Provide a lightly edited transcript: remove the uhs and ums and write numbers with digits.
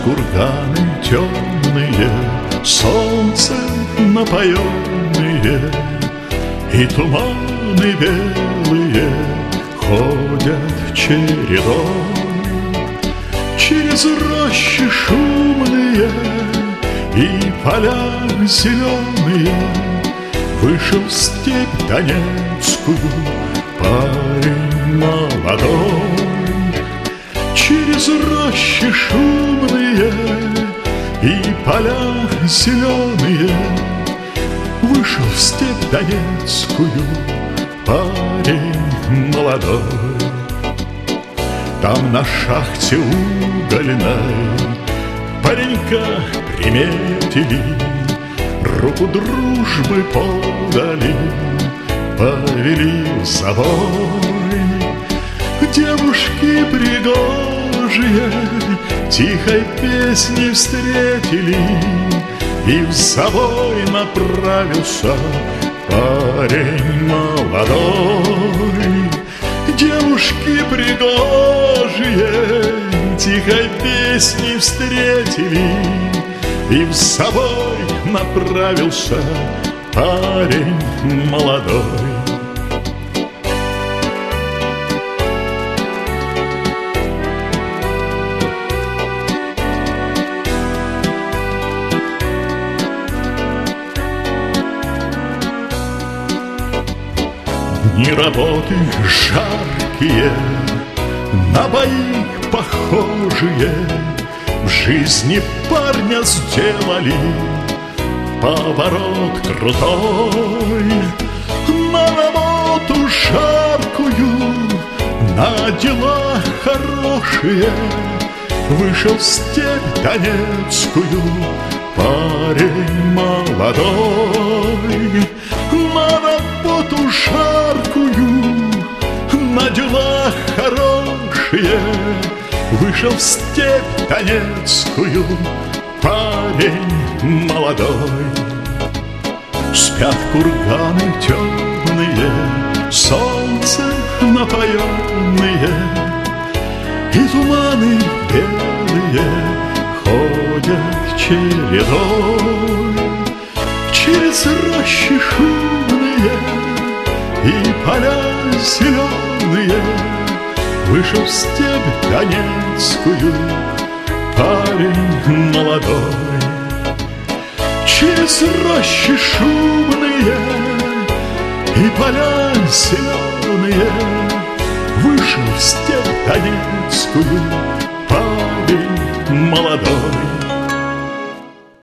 курганы темные, солнцем напоенные, и туманы белые ходят чередой. Через рощи шумные и поля зеленые вышел в степь донецкую парень молодой. Через рощи шумные и поля зеленые вышел в степь донецкую парень молодой. Там на шахте угольной паренька приметили, руку дружбы подали, повели в забой. Девушки пригожие тихой песней встретили, и в забой направился парень молодой. Девушки пригожие тихой песней встретили, и в забой направился парень молодой. Дни работы жаркие, на бои похожие, в жизни парня сделали поворот крутой. На работу жаркую, на дела хорошие вышел в степь донецкую парень молодой. На работу жаркую, на дела хорошие вышел в степь донецкую парень молодой. Спят курганы темные, солнцем напоенные, и туманы белые ходят чередой. Через рощи шумные и поля зеленые вышел в степь донецкую парень молодой. Через рощи шумные и поля зеленые вышел в степь донецкую парень молодой.